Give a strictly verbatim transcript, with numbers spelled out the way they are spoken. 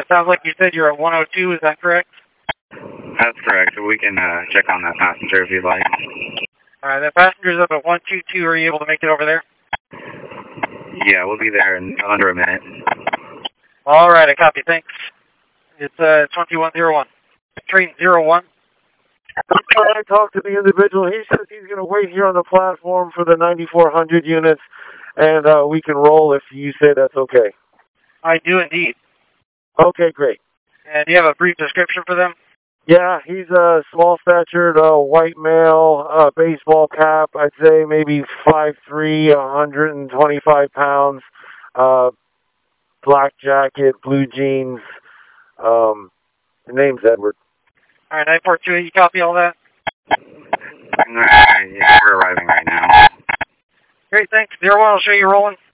it sounds like you said you're at one oh two, is that correct? That's correct. So we can uh, check on that passenger if you'd like. All right, that passenger's up at one two two. Are you able to make it over there? Yeah, we'll be there in under a minute. All right, I copy. Thanks. It's uh, twenty-one oh one. Train zero one. I talked to the individual. He says he's going to wait here on the platform for the ninety-four hundred units, and uh, we can roll if you say that's okay. I do indeed. Okay, great. And do you have a brief description for them? Yeah, he's a small-statured uh, white male, uh, baseball cap. I'd say maybe five three, one hundred twenty-five pounds, uh, black jacket, blue jeans. Um, the name's Edward. All right, nine four two, you copy all that? Uh, yeah, we're arriving right now. Great, thanks. Zero one, I'll show you rolling.